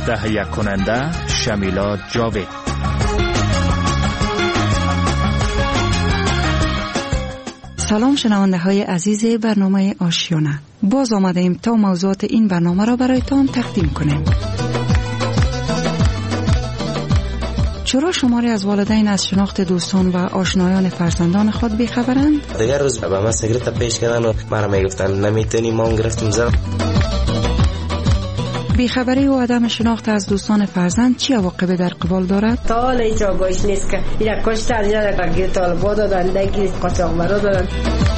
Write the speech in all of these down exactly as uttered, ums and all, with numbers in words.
تهیه کننده شمیلا جاوید. سلام شنونده های عزیز برنامه آشیانه. باز آمده ایم تا موضوعات این برنامه را برایتان تقدیم کنیم. چرا شماری از والدین از شناخت دوستان و آشنایان فرزندان خود بیخبرند؟ دیگر روز به من سیگرت پیش کردن و مرا میگفتن نمیتونی، ما گرفتم زدم. بیخبری و عدم شناخت از دوستان فرزند چی عواقبی در قبال دارد؟ تا حالا هیچ آگاهیش نیست که اینا کشتن، اینا گیر طالبا دادن، دگیر قاچاقبرا دادن.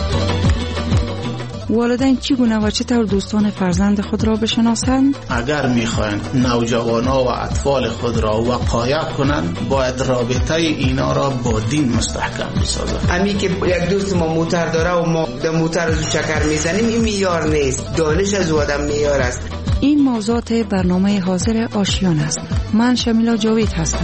والدین چگونه و چطور دوستان فرزند خود را بشناسند؟ اگر میخواین نوجوانان و اطفال خود را وقایع کنند، باید رابطه اینا را با دین مستحکم بسازند. امی که یک دوست ما موتر داره و ما در موتر از چکر میزنیم، این معیار نیست. دانش از آدم معیار است. این موضوعات برنامه حاضر آشیان است. من شمیلا جاوید هستم.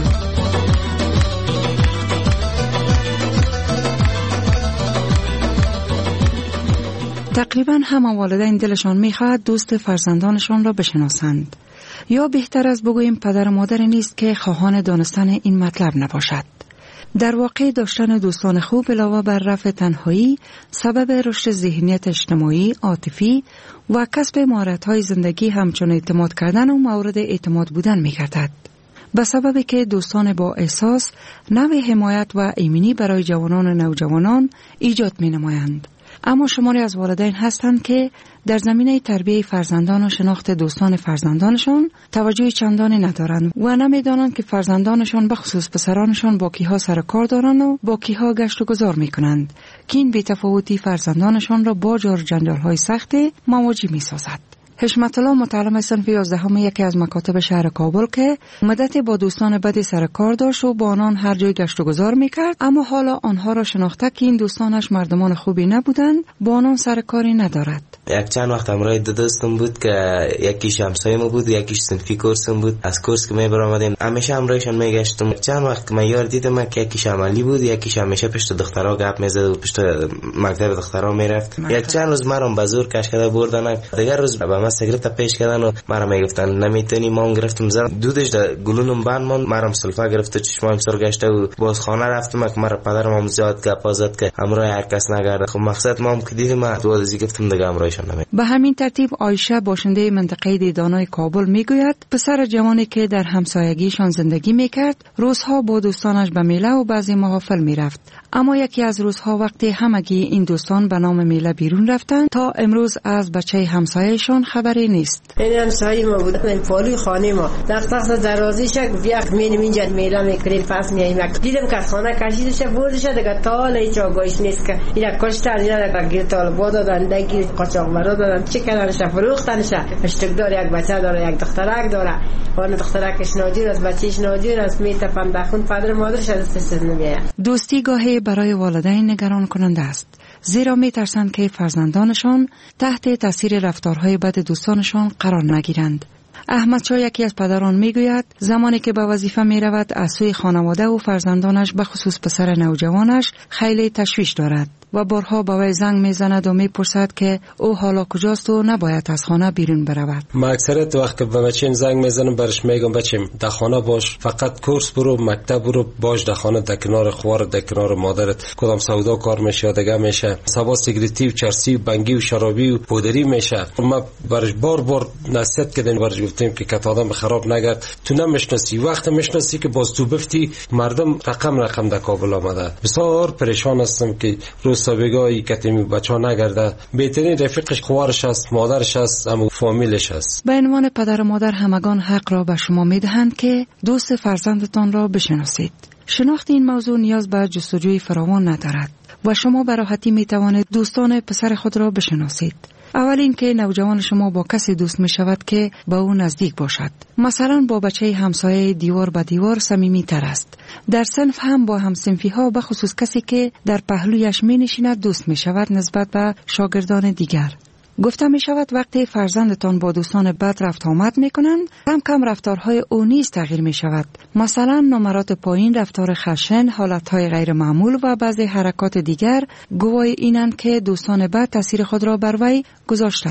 تقریبا همه والدین دلشان میخواهد دوست فرزندانشان را بشناسند. یا بهتر از بگوییم پدر و مادر نیست که خواهان دانستن این مطلب نباشد. در واقع داشتن دوستان خوب علاوه بر رفع تنهایی سبب رشد ذهنیت اجتماعی، عاطفی و کسب مهارت‌های زندگی همچون اعتماد کردن و مورد اعتماد بودن می‌گردد. به سببی که دوستان با احساس نوع حمایت و ایمنی برای جوانان و نوجوانان ایجاد می‌نمایند. اما شماری از والدین هستند که در زمینه تربیت فرزندان و شناخت دوستان فرزندانشان توجه چندانی ندارند و نمیدانند که فرزندانشان به خصوص پسرانشان با کیها سر کار دارند و با کیها گشت و گذار میکنند که این بی‌تفاوتی فرزندانشان را با جار جنجال‌های سخت مواجه میسازد. حشمت الله متعلم صنف یازدهم یکی از مکاتب شهر کابل که مدتی با دوستان بدی سر کار داشت و با آنان هر جای گشت و گذار میکرد، اما حالا آنها را شناخته که این دوستانش مردمان خوبی نبودند، با آنان سر کاری ندارد. یک چند وقت همراه دو دوستم بود که یکیش همسایه‌م بود، یکیش صنفی کورسم بود. از کورس که می برآمدیم همیشه همراهشان میگشتم. چند وقت که من یار دیدم که یکیش عملی بود، یکیش همیشه پشت دخترها گپ میزد و پشت مکتب دخترها میرفت. یک چند روز مرا به زور کش کرده بردن. دیگر روز به من سیگرت پیش کردن و مرا میگفتن نمیتونی، ما گرفتم زدم. دودش در گلونم بند ماند، مرا سلفا گرفت، چشمام سر گشته و باز خانه رفتم که مرا پدرم هم زیاد گپ زد که همراه هر کس نگرد. خب مقصد ما هم که دیدم تو از گفتم دیگه همراهشان نمی. به همین ترتیب عایشه باشنده منطقه دیدانای کابل میگوید پسر جوانی که در همسایگیشان زندگی میکرد روزها با دوستانش به میله و بعضی محافل میرفت، اما یکی از روزها وقتی همگی این دوستان به نام میله بیرون رفتند تا امروز از بچه همسایه‌شان خبری نیست. این همسایه ما بود، این پالوی خانه ما در تخت درازیش یک مینیم اینجا میله میکریم پس میایم. دیدم که خانه کشیدش بردش دیگه تا حالا هیچ آگاهیش نیست که اینا کشتن، اینا گیر طالبا دادن، دگیر قاچاقبرا دادن، چه کردنش فروختنش. اشتکدار یک بچه داره، یک دخترک داره، اون دخترکش ناجور است، بچهش ناجور است، میتفن دخون پدر مادرش از دست نمیاد. دوستی گاهی برای والدین نگران کننده است، زیرا میترسند که فرزندانشان تحت تاثیر رفتارهای بد دوستانشان قرار نگیرند. احمد شاه یکی از پدران میگوید زمانی که به وظیفه میرود از سوی خانواده و فرزندانش به خصوص پسر نوجوانش خیلی تشویش دارد و بارها به وی زنگ میزند و میپرسد که او حالا کجاست و نباید از خانه بیرون برود. ما اکثریت وقت که به بچه‌م زنگ میزنم برش میگم بچه‌م در خانه باش، فقط کورس برو، مکتب برو، باش در خانه، در کنار خوار، در کنار مادرت. کدام سودا کار میشه دیگه میشه، سبا سیگریتی و چرسی و بنگی و شرابی و پودری میشه. ما برش بار بار نصیحت کردیم، برش گفتیم که کت آدم خراب نگرد، تو نمیشناسی، وقت میشناسی که باز تو بفتی مردم رقم رقم در کابل آمده. بسیار پریشان هستم که روز سابقایی کتیمی بچه ها نگرده. بهترین رفیقش خوارش است، مادرش است، اما فامیلش است. به عنوان پدر و مادر همگان حق را به شما میدهند که دوست فرزندتان را بشناسید. شناخت این موضوع نیاز به جستجوی فراوان ندارد و شما به راحتی میتوانید دوستان پسر خود را بشناسید. اول این که نوجوان شما با کسی دوست می شود که با او نزدیک باشد. مثلا با بچه همسایه دیوار به دیوار صمیمی تر است. در صنف هم با همصنفی ها به خصوص کسی که در پهلویش می نشیند دوست می شود نسبت به شاگردان دیگر. گفته می شود وقتی فرزندتان با دوستان بد رفت آمد می کنند، کم کم رفتارهای او نیز تغییر می شود. مثلا نمرات پایین، رفتار خشن، حالتهای غیر معمول و بعضی حرکات دیگر گواهی اینند که دوستان بد تاثیر خود را بر وی گذاشتند.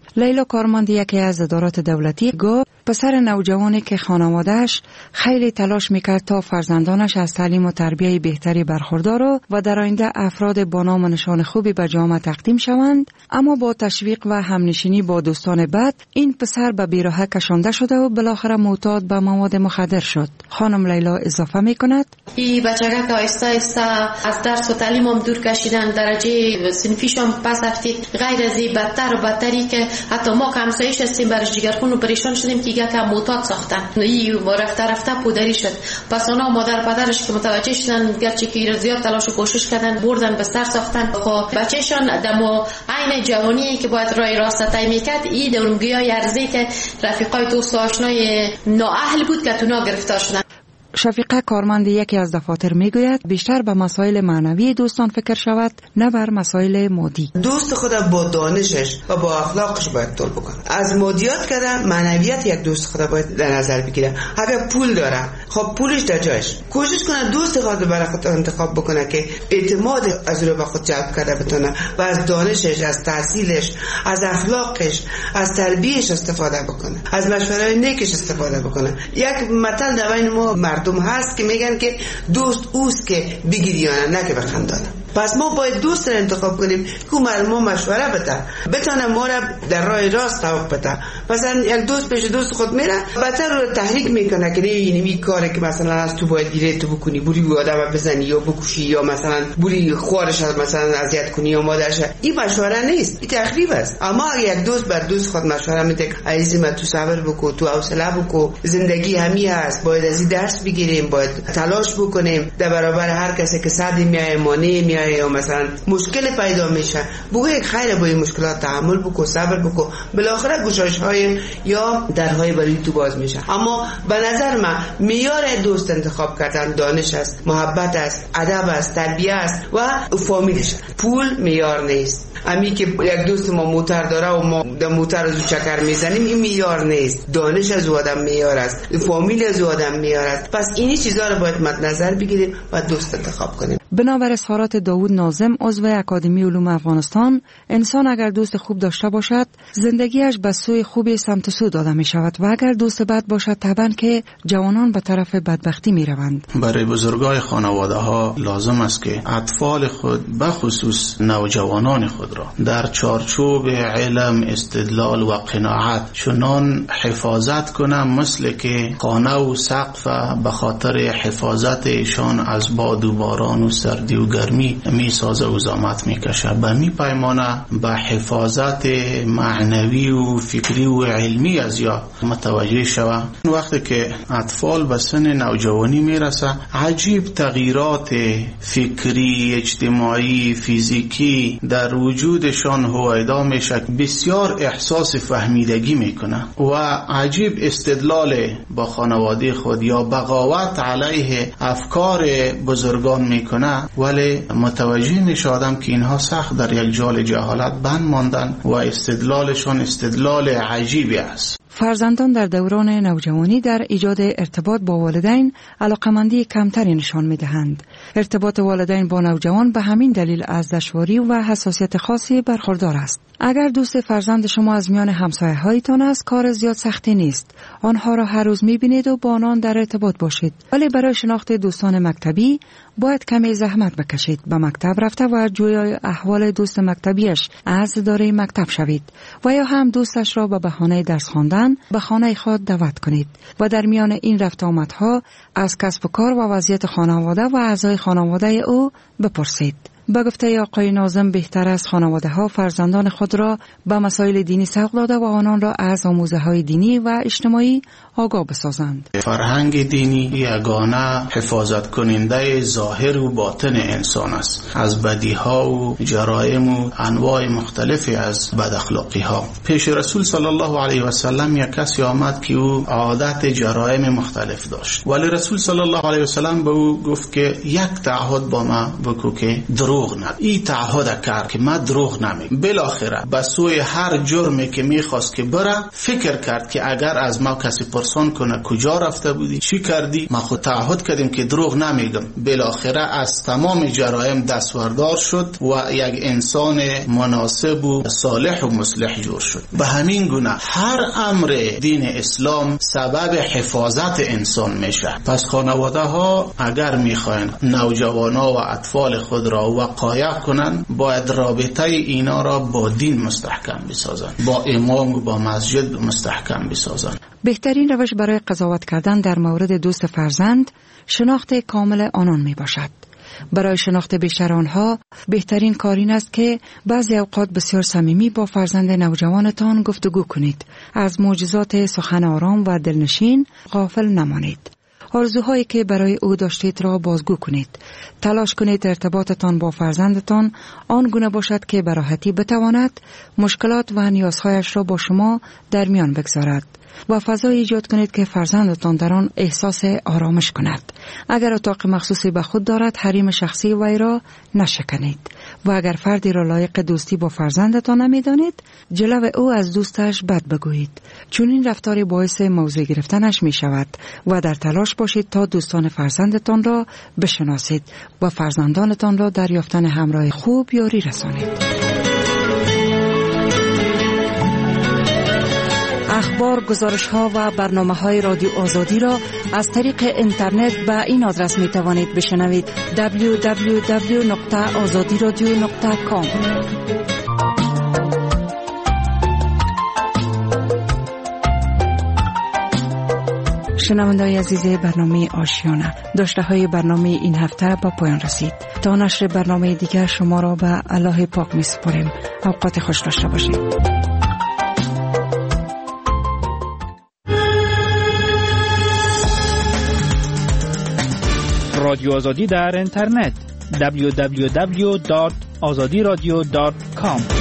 لیلا کارمند یکی از ادارات دولتی گفت پسر نوجوانی که خانوادهش خیلی تلاش میکرد تا فرزندانش از تعلیم و تربیت بهتری برخوردار و در آینده افراد با نام و نشان خوبی به جامعه تقدیم شوند، اما با تشویق و همنشینی با دوستان بد این پسر به بیراهه کشانده شده و بالاخره معتاد به مواد مخدر شد. خانم لیلا اضافه میکند این بچگاه که آیسته آیسته از درس و تعلیم هم دور کشیدن، درجه صنفیشون پس رفتید، غیر از این بدتر و بدتری که حتی ما که همسایش هستیم برش جگرخون و پریشان شدیم که که معتاد ساختن. این رفته رفته پودری شد. پس اونا مادر پدرش که متوجه شدن، گرچه که زیاد تلاش و کوشش کردن، بردن بستر ساختن. خب بچه‌شان دمو عین جوانی که باید راه راست طی میکرد، این دورمگیای ارزی که رفیقای دوست و آشنای نااهل بود که تونا گرفتار شدن. شفیقه کارمند یکی از دفاتر میگوید بیشتر به مسائل معنوی دوستان فکر شود، نه بر مسائل مادی. دوست خود با دانشش و با اخلاقش باید طول بکنه. از مادیات کده معنویت یک دوست خود باید در نظر بگیره. اگر پول داره، خب پولش در جایش، کوشش کنه دوست خود برای خود انتخاب بکنه که اعتماد از رو به خود جلب کرده بتونه و از دانشش، از تحصیلش، از اخلاقش، از تربیتش استفاده بکنه، از مشوره‌های نیکش استفاده بکنه. یک مثل در بین ما مردم هست که میگن که دوست اوست که بگیریانه، نه که بخندانه. پس ما باید دوست را انتخاب کنیم که ما مشوره بده، بتونه ما را در راه راست سوق بده. مثلا یک دوست پیش دوست خود میره، بهتر رو تحریک میکنه که نه این کاری که مثلا از تو باید گیره تو بکنی، بوری آدم بزنی یا بکشی یا مثلا بوری خوارش مثلا اذیت کنی یا مادرش. این مشوره نیست، این تخریب است. اما یک دوست بر دوست خود مشوره میده که عزیز من تو صبر بکو، تو حوصله بکو، زندگی همین هست، باید از این درس بگیریم، باید تلاش بکنیم در برابر هر کسی که صد میای مانع میای یا مثلا مشکل پیدا میشه، بگو یک خیر با این مشکلات تحمل بکو، صبر بکو، بالاخره گشایش های یا درهای برای تو باز میشه. اما به نظر من معیار دوست انتخاب کردن دانش است، محبت است، ادب است، تربیت است و فامیلش. پول معیار نیست. امی که یک دوست ما موتر داره و ما در موتر از چکر میزنیم، این معیار نیست. دانش از آدم معیار است، فامیل از آدم معیار است. پس این چیزا رو باید مد نظر بگیریم و دوست انتخاب کنیم. بنابر اظهارات داوود ناظم عضو اکادمی علوم افغانستان، انسان اگر دوست خوب داشته باشد زندگیش به سوی خوبی سمت سو داده می شود و اگر دوست بد باشد طبعا که جوانان به طرف بدبختی می روند. برای بزرگای خانواده ها لازم است که اطفال خود به خصوص نوجوانان خود را در چارچوب علم، استدلال و قناعت چنان حفاظت کنند مثل که خانه و سقف به خاطر حفاظت ایشان از باد و باران و سردی و گرمی می سازه و زحمت می کشه، به می پیمانه به حفاظت معنوی و فکری و علمی از یا متوجه شوه. وقتی که اطفال به سن نوجوانی می رسه، عجیب تغییرات فکری، اجتماعی، فیزیکی در وجودشان هویدا می شد، بسیار احساس فهمیدگی می کنه و عجیب استدلال با خانواده خود یا بغاوت علیه افکار بزرگان می کنه، ولی متوجه می شدم که اینها سخت در یک جال جهالت بند ماندن و استدلالشان استدلال عجیبی است. فرزندان در دوران نوجوانی در ایجاد ارتباط با والدین علاقمندی کمتری نشان می دهند. ارتباط والدین با نوجوان به همین دلیل از دشواری و حساسیت خاصی برخوردار است. اگر دوست فرزند شما از میان همسایه هایتان است، کار زیاد سختی نیست. آنها را هر روز می بینید و با آنان در ارتباط باشید. ولی برای شناخت دوستان مکتبی باید کمی زحمت بکشید. به مکتب رفته و جویای احوال دوست مکتبیش از اداره مکتب شوید و یا هم دوستش را به بهانه درس خواندن به خانه خود دعوت کنید و در میان این رفت آمدها از کسب و کار و وضعیت خانواده و اعضای خانواده او بپرسید. با گفته آقای ناظم بهتر است خانواده ها فرزندان خود را به مسائل دینی سوق داده و آنان را از آموزه های دینی و اجتماعی آگاه بسازند. فرهنگ دینی یگانه حفاظت کننده ظاهر و باطن انسان است از بدی ها و جرایم و انواع مختلفی از بد اخلاقی ها. پیش رسول صلی الله علیه و سلم یک کسی آمد که او عادت جرایم مختلف داشت، ولی رسول صلی الله علیه و سلم به او گفت که یک تعهد با ما بکو که درو دروغ نگم. این تعهد کرد که من دروغ نمیگم. بالاخره به سوی هر جرمی که میخواست که بره فکر کرد که اگر از ما کسی پرسان کنه کجا رفته بودی، چی کردی، ما خود تعهد کردیم که دروغ نمیگم. بالاخره از تمام جرایم دستبردار شد و یک انسان مناسب و صالح و مصلح جور شد. به همین گونه هر امر دین اسلام سبب حفاظت انسان میشه. پس خانواده ها اگر میخواین نوجوانا و اطفال خود را وقایع کنن، باید رابطه اینا را با دین مستحکم بسازن، با امام و با مسجد مستحکم بسازن. بهترین روش برای قضاوت کردن در مورد دوست فرزند شناخت کامل آنان می باشد. برای شناخت بیشتر آنها بهترین کار این است که بعضی اوقات بسیار صمیمی با فرزند نوجوانتان گفتگو کنید. از معجزات سخن آرام و دلنشین غافل نمانید. آرزوهایی که برای او داشتید را بازگو کنید. تلاش کنید ارتباطتان با فرزندتان آن گونه باشد که به راحتی بتواند مشکلات و نیازهایش را با شما در میان بگذارد و فضای ایجاد کنید که فرزندتان در آن احساس آرامش کند. اگر اتاق مخصوصی به خود دارد، حریم شخصی وی را نشکنید و اگر فردی را لایق دوستی با فرزندتان نمی‌دانید، جلو او از دوستش بد بگویید، چون این رفتاری باعث موضوع گرفتنش می شود و در تلاش باشید تا دوستان فرزندتان را بشناسید و فرزندانتان را در یافتن همراه خوب یاری رسانید. اخبار، گزارش‌ها و برنامه‌های رادیو آزادی را از طریق اینترنت به این آدرس می توانید بشنوید: دبلیو دبلیو دبلیو نقطه آزادی رادیو نقطه کام. شنونده‌های عزیز برنامه آشیانه، داشته های برنامه این هفته با پایان رسید. تا نشر برنامه دیگر شما را به الله پاک می سپاریم. اوقات خوش داشته باشید. رادیو آزادی در اینترنت دبلیو دبلیو دبلیو دات آزادی رادیو دات کام